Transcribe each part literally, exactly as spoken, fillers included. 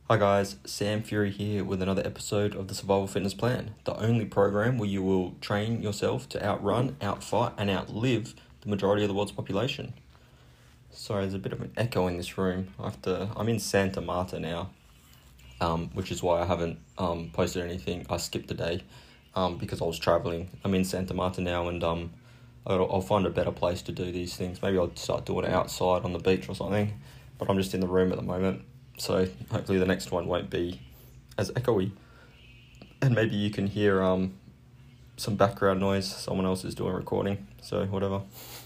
Hi guys, Sam Fury here with another episode of the Survival Fitness Plan, the only program where you will train yourself to outrun, outfight and outlive the majority of the world's population. Sorry, there's a bit of an echo in this room. I have to, I'm in Santa Marta now, um, which is why I haven't um, posted anything. I skipped a day um, because I was travelling. I'm in Santa Marta now and um, I'll, I'll find a better place to do these things. Maybe I'll start doing it outside on the beach or something, but I'm just in the room at the moment. So hopefully the next one won't be as echoey. And maybe you can hear um some background noise. Someone else is doing recording. So whatever.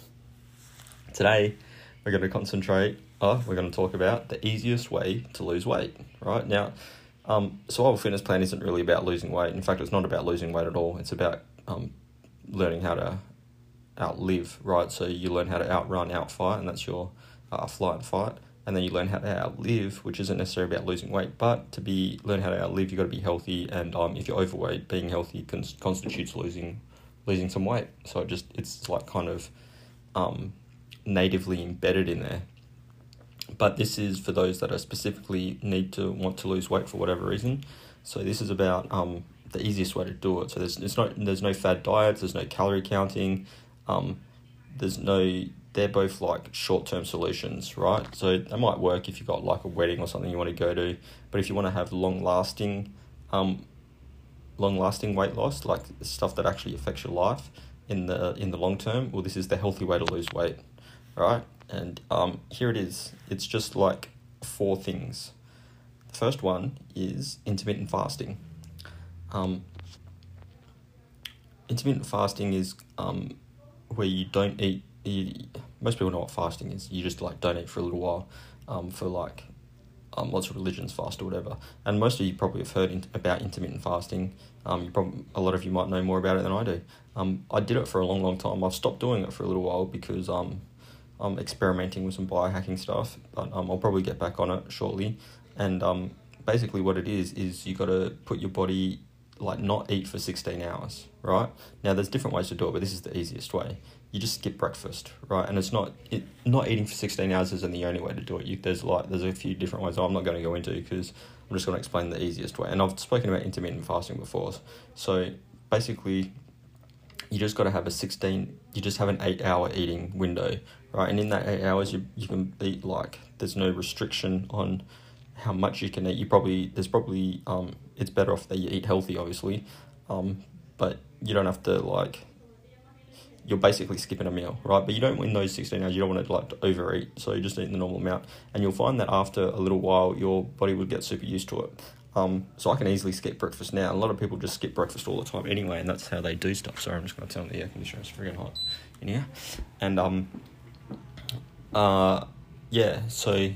Today, we're going to concentrate, uh, we're going to talk about the easiest way to lose weight, right? Now, um, Survival Fitness Plan isn't really about losing weight. In fact, it's not about losing weight at all. It's about um learning how to outlive, right? So you learn how to outrun, outfight, and that's your uh, flight and fight. And then you learn how to outlive, which isn't necessarily about losing weight, but to be learn how to outlive, you've got to be healthy. And um, if you're overweight, being healthy cons- constitutes losing losing some weight. So it just it's like kind of um, natively embedded in there. But this is for those that are specifically need to want to lose weight for whatever reason. So this is about um, the easiest way to do it. So there's it's not there's no fad diets, there's no calorie counting, um, there's no. They're both like short-term solutions, right? So they might work if you've got like a wedding or something you want to go to, but if you want to have long-lasting, um, long-lasting weight loss, like stuff that actually affects your life in the in the long term, well, this is the healthy way to lose weight, right? And um, here it is. It's just like four things. The first one is intermittent fasting. Um, intermittent fasting is um, where you don't eat. You, most people know what fasting is. You just like don't eat for a little while, um, for like, um, lots of religions fast or whatever. And most of you probably have heard in, about intermittent fasting. Um, you probably a lot of you might know more about it than I do. Um, I did it for a long, long time. I've stopped doing it for a little while because um, I'm experimenting with some biohacking stuff. But um, I'll probably get back on it shortly. And um, basically what it is is you got to put your body like not eat for sixteen hours, right? Now there's different ways to do it, but this is the easiest way. You just skip breakfast, right? And it's not it not eating for sixteen hours isn't the only way to do it. You, there's like there's a few different ways I'm not going to go into because I'm just going to explain the easiest way. And I've spoken about intermittent fasting before. So basically, you just got to have a sixteen. You just have an eight hour eating window, right? And in that eight hours, you you can eat like there's no restriction on how much you can eat. You probably there's probably um it's better off that you eat healthy, obviously, um but you don't have to like. You're basically skipping a meal, right? But you don't, in those sixteen hours, you don't want to like to overeat. So you just eat the normal amount. And you'll find that after a little while, your body would get super used to it. Um, so I can easily skip breakfast now. A lot of people just skip breakfast all the time anyway, and that's how they do stuff. Sorry, I'm just going to turn on the air conditioner. It's freaking hot in here. And, um, uh, yeah, so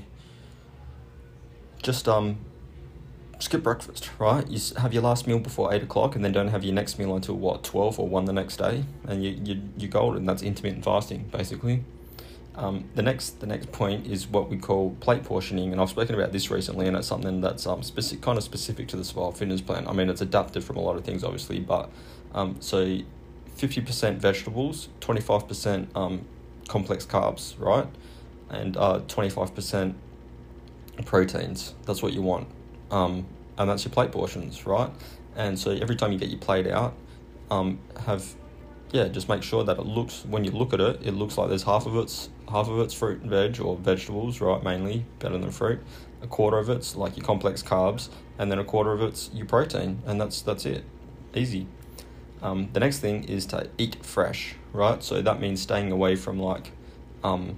just, um, skip breakfast, right? You have your last meal before eight o'clock and then don't have your next meal until, what, twelve or one the next day? And you, you, you're golden. That's intermittent fasting, basically. Um, the next the next point is what we call plate portioning, and I've spoken about this recently, and it's something that's um specific, kind of specific to the Survival Fitness Plan. I mean, it's adapted from a lot of things, obviously, but um, so fifty percent vegetables, twenty-five percent um complex carbs, right? And uh, twenty-five percent proteins. That's what you want. Um, and that's your plate portions, right? And so every time you get your plate out, um, have, yeah, just make sure that it looks, when you look at it, it looks like there's half of it's, half of it's fruit and veg or vegetables, right? Mainly, better than fruit. A quarter of it's like your complex carbs, and then a quarter of it's your protein, and that's, that's it. Easy. Um, the next thing is to eat fresh, right? So that means staying away from like, um,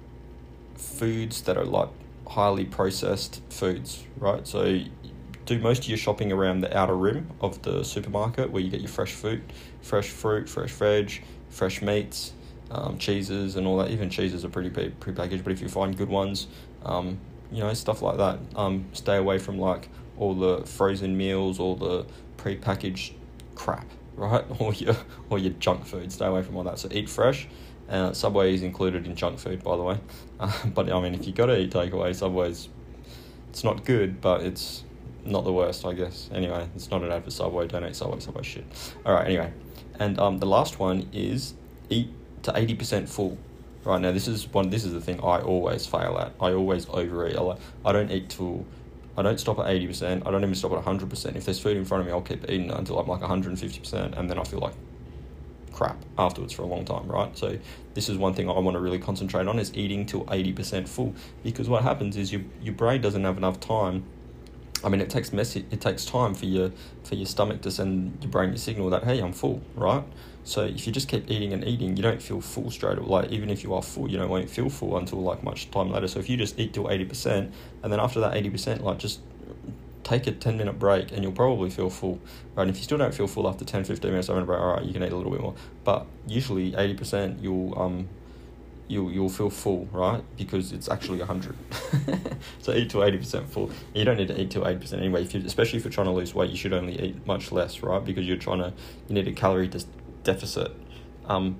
foods that are like, highly processed foods, right? So do most of your shopping around the outer rim of the supermarket where you get your fresh food, fresh fruit, fresh veg, fresh meats, um, cheeses and all that. Even cheeses are pretty pre-packaged, but if you find good ones, um, you know, stuff like that. Um, stay away from like all the frozen meals, all the pre-packaged crap, right? Or your, or your junk food. Stay away from all that. So eat fresh. Uh, Subway is included in junk food, by the way. Uh, but I mean, if you got to eat takeaway, Subway's, it's not good, but it's not the worst, I guess. Anyway, it's not an ad for Subway. Don't eat Subway. Subway shit. All right. Anyway, and um, the last one is eat to eighty percent full. Right now, this is one. This is the thing I always fail at. I always overeat. I, like, I don't eat till I don't stop at eighty percent. I don't even stop at one hundred percent. If there's food in front of me, I'll keep eating it until I'm like one hundred fifty percent, and then I feel like crap afterwards for a long time, right? So this is one thing I want to really concentrate on, is eating till eighty percent full, because what happens is your your brain doesn't have enough time. I mean, it takes messy, it takes time for your for your stomach to send your brain your signal that, hey, I'm full, right? So if you just keep eating and eating, you don't feel full straight away. Like, even if you are full, you don't won't feel full until like much time later. So if you just eat till eighty percent, and then after that eighty percent, like, just take a ten minute break and you'll probably feel full, right? And if you still don't feel full after ten, fifteen minutes of a break, all right, you can eat a little bit more. But usually eighty percent, you'll um you'll you'll feel full, right? Because it's actually one hundred. So eat to eighty percent full. You don't need to eat to eighty percent anyway. If you, especially if you're trying to lose weight, you should only eat much less, right? Because you're trying to, you need a calorie de- deficit. Um.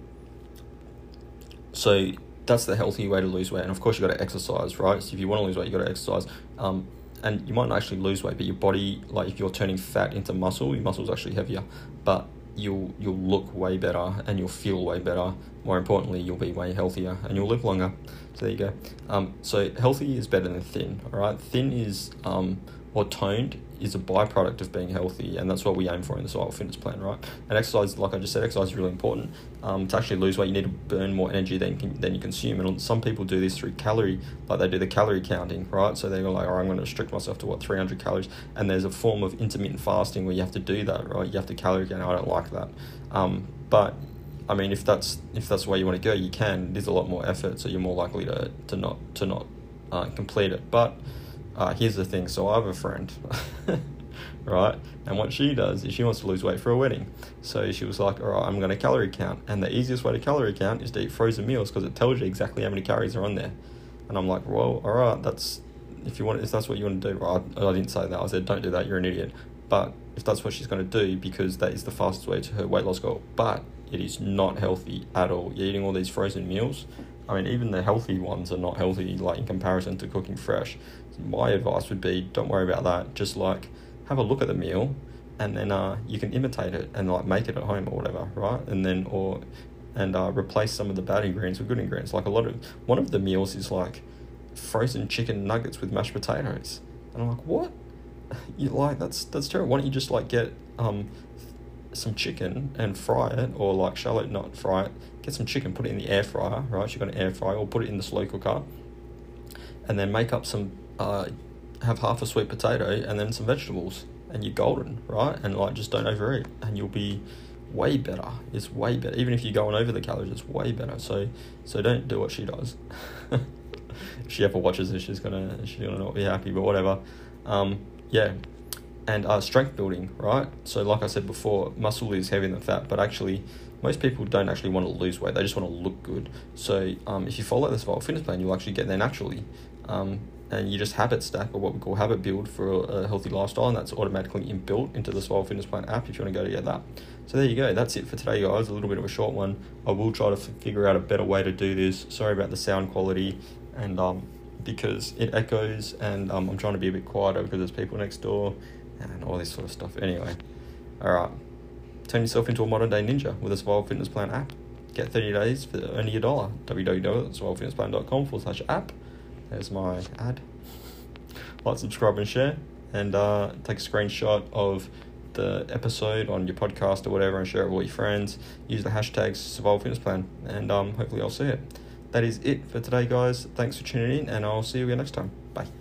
So that's the healthy way to lose weight. And of course you got to exercise, right? So if you want to lose weight, you got to exercise. Um. And you might not actually lose weight, but your body, like if you're turning fat into muscle, your muscle's actually heavier, but you'll you'll look way better and you'll feel way better. More importantly, you'll be way healthier and you'll live longer. So there you go. Um, so healthy is better than thin, all right? Thin is, um, or toned is a byproduct of being healthy, and that's what we aim for in the Survival Fitness Plan, right? And exercise, like I just said, exercise is really important. Um, to actually lose weight, you need to burn more energy than, than you consume, and some people do this through calorie, like they do the calorie counting, right? So they're like, all right, I'm going to restrict myself to, what, three hundred calories, and there's a form of intermittent fasting where you have to do that, right? You have to calorie count. I don't like that. Um, but I mean, if that's if that's the way you want to go, you can. It is a lot more effort, so you're more likely to to not to not uh, complete it. But uh, here's the thing. So I have a friend, right? And what she does is she wants to lose weight for a wedding. So she was like, all right, I'm going to calorie count. And the easiest way to calorie count is to eat frozen meals, because it tells you exactly how many calories are on there. And I'm like, well, all right, that's if you want, if that's what you want to do, right? I didn't say that. I said, don't do that. You're an idiot. But if that's what she's going to do, because that is the fastest way to her weight loss goal. But it is not healthy at all. You're eating all these frozen meals. I mean, even the healthy ones are not healthy, like in comparison to cooking fresh. So my advice would be, don't worry about that. Just like have a look at the meal, and then uh, you can imitate it and like make it at home or whatever, right? And then or and uh, replace some of the bad ingredients with good ingredients. Like a lot of one of the meals is like frozen chicken nuggets with mashed potatoes, and I'm like, what? You like that's that's terrible. Why don't you just like get um some chicken and fry it, or like shall it not fry it, get some chicken, put it in the air fryer, right? You've got an air fryer, or put it in the slow cooker, and then make up some uh have half a sweet potato and then some vegetables, and you're golden, right? And like, just don't overeat and you'll be way better. It's way better. Even if you're going over the calories, it's way better. So so don't do what she does. If she ever watches this, she's gonna she's gonna not be happy, but whatever. Um yeah. And uh, strength building, right? So like I said before, muscle is heavier than fat, but actually most people don't actually want to lose weight. They just want to look good. So um, if you follow the Survival Fitness Plan, you'll actually get there naturally. Um, and you just habit stack, or what we call habit build, for a healthy lifestyle, and that's automatically inbuilt into the Survival Fitness Plan app if you want to go to get that. So there you go. That's it for today, guys. A little bit of a short one. I will try to f- figure out a better way to do this. Sorry about the sound quality, and um, because it echoes, and um, I'm trying to be a bit quieter because there's people next door and all this sort of stuff. Anyway, all right. Turn yourself into a modern day ninja with a Survival Fitness Plan app. Get thirty days for only a dollar. w w w dot survival fitness plan dot com forward slash app. There's my ad. Like, subscribe, and share. And uh, take a screenshot of the episode on your podcast or whatever and share it with all your friends. Use the hashtags Survival Fitness Plan, and um, hopefully I'll see it. That is it for today, guys. Thanks for tuning in, and I'll see you again next time. Bye.